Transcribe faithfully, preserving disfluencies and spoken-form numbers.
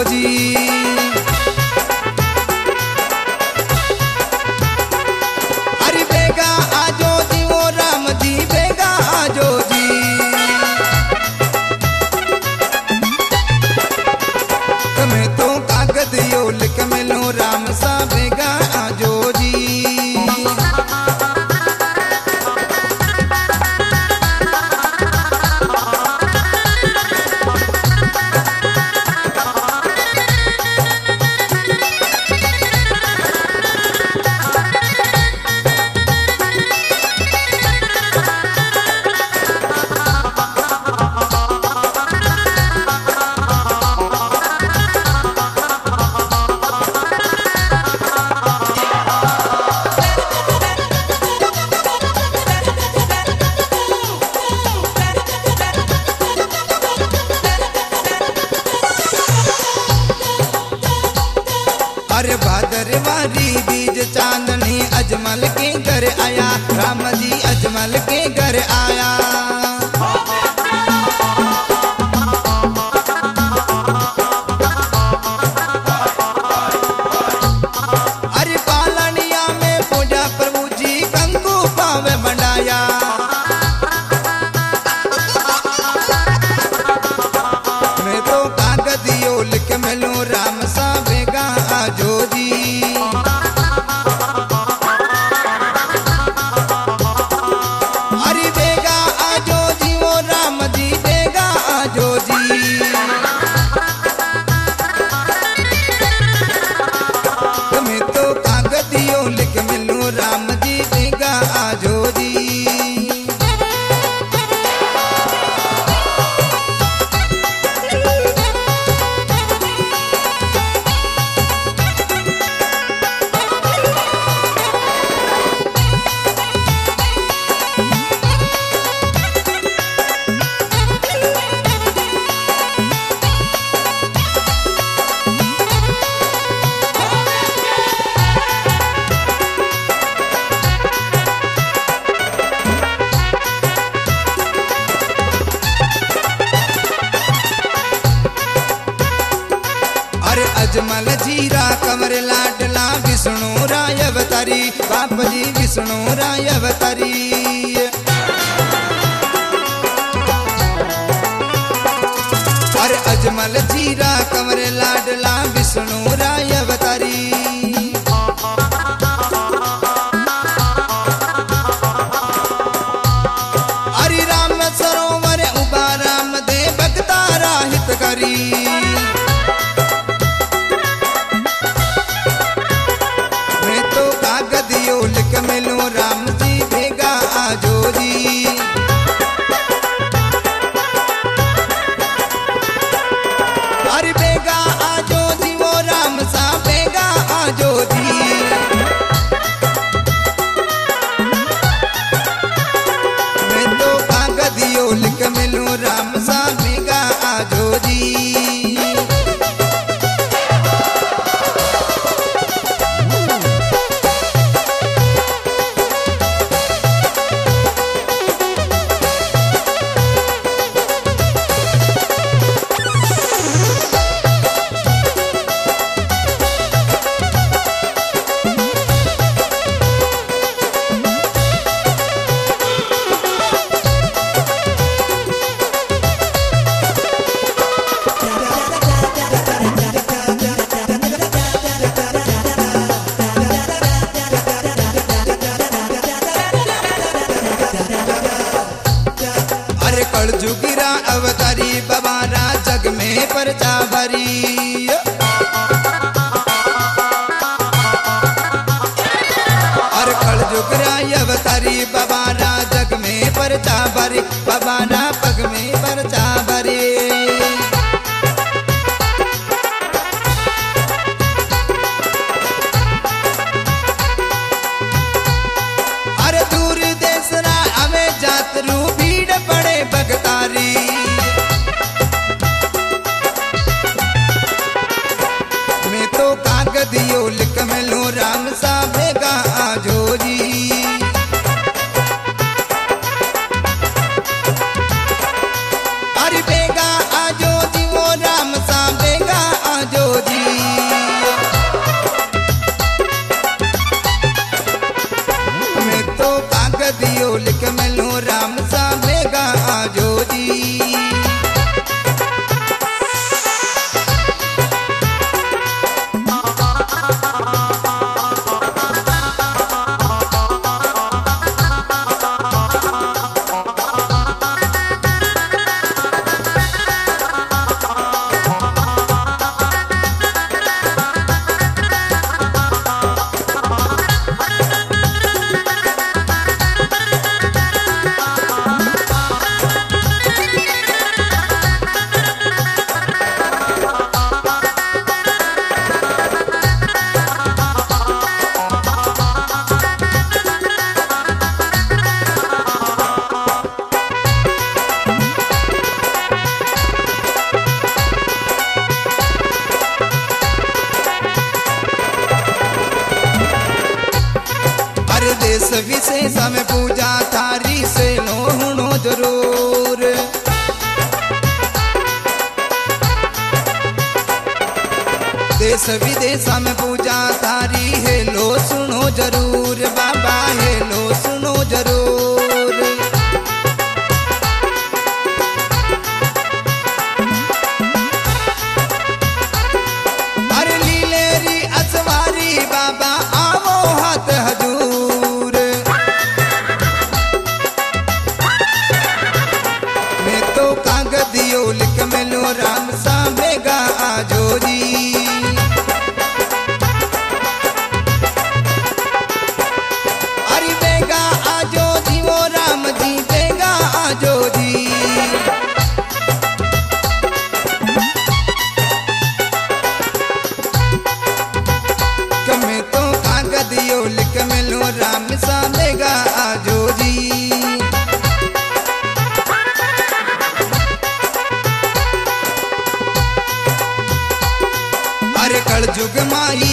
जी। अरे बेगा आजो जी वो राम जी बेगा आजो जी। तुम्हें तो कागज यो लिख मिलो राम सा बेगा आजो जी। अरे भादरवारी बीज चांदनी अजमल के घर आया राम जी अजमल के घर आया। अरे पालनिया में पूजा प्रभु जी कंकु पावे मंडाया। मैं तो कागज यो लिख मिलो राम सा बेगा आजो जी। अरे बेगा आजो जी वो राम जी बेगा आजो जी। तुम्हें तो कागज यो लिख मिलो राम जी बेगा आजो जी। अरे अजमल जीरा कमर लाडला विष्णु राय अवतारी बाप जी विष्णु राय अवतारी। अरे अजमल जीरा कमर लाडला विष्णु राय अवतारी। अरे राम सरोवर उबा राम दे भक्ता राहित करी। लिख मिलो राम जी बेगा आजो जी। अरे बेगा आजो जी वो राम सा बेगा आजो जी। मैं तो कागज यो लिख मिलो राम सा बेगा आजो जी। कलजुगिरा अवतारी बबारा जग में परचा भरी। और कलजुगिरा अवतारी बबारा जग में परचा भरी बबारा पग में परचा भरी। अरे दूर देश ना हमें जात रू भीड़ पड़े भगतारी। मैं तो कागज यो लिख मिलो राम सा बेगा आजो जी। जरूर। देश विदेश में पूजा थारी है लो सुनो जरूर बाबा है लो सुनो जरूर। अरे लीलेरी असवारी बाबा आवो हाथ हजूर। मैं तो कागदियो लिख मिलो राम सा बेगा आजो जी। लिख मिलो राम सा देगा आजो जी। अरे कल जुग माई